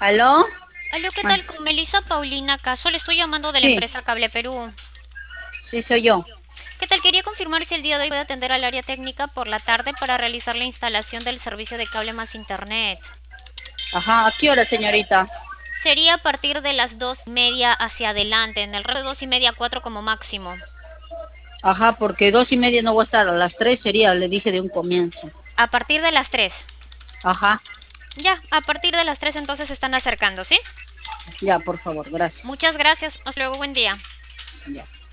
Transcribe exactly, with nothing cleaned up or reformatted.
¿Aló? Aló, ¿qué Ah, tal? Con Melissa Paulina Caso, le estoy llamando de la sí, empresa Cable Perú. sí soy yo. ¿Qué tal? Quería confirmar si el día de hoy puede atender al área técnica por la tarde para realizar la instalación del servicio de cable más internet. Ajá, ¿a qué hora, señorita? Sería a partir de las dos y media hacia adelante, en el rango de dos y media a cuatro como máximo. Ajá, porque dos y media no voy a estar, a las tres sería, le dije de un comienzo. A partir de las tres. Ajá, Ya, a partir de las tres entonces se están acercando, ¿sí? ya, por favor, gracias. Muchas gracias. Hasta luego, buen día. Ya.